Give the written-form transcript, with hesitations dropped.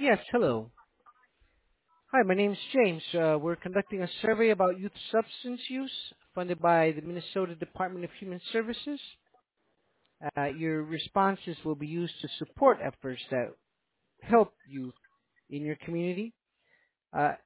Yes, hello. Hi, my name is James. We're conducting a survey about youth substance use funded by the Minnesota Department of Human Services. Your responses will be used to support efforts that help youth in your community.